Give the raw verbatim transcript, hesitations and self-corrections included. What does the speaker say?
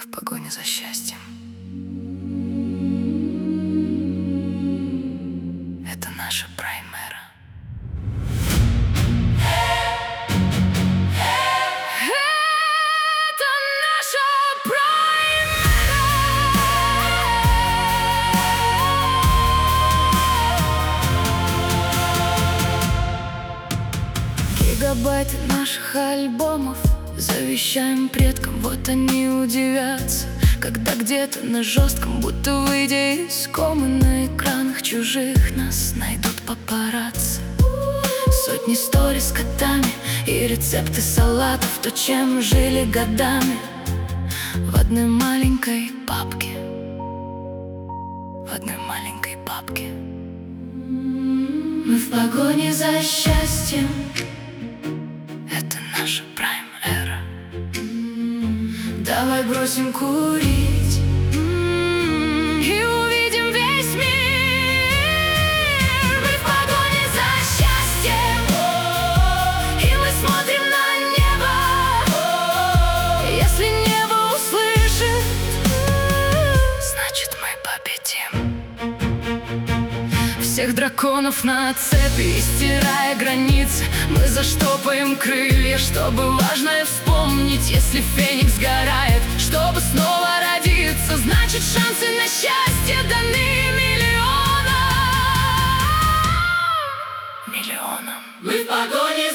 в погоне за счастьем. Это наша прайм-эра. Гигабайты наших альбомов завещаем предкам, вот они удивятся, когда где-то на жестком, будто выйдя из комы, на экранах чужих нас найдут папарацци. Сотни сториз с котами и рецепты салатов, то, чем жили годами в одной маленькой папке. В одной маленькой папке. Мы в погоне за счастьем. Это наша прайм-эра. Давай бросим курить и увидим весь мир. Мы в погоне за счастьем, и мы смотрим на небо. Если небо услышит, значит мы победим. Всех драконов на цепи, и стирая границы, мы заштопаем крылья, чтобы важное вспомнить. Если феникс сгорает, чтобы снова родиться, значит шансы на счастье даны миллионам. Миллионам. Мы в погоне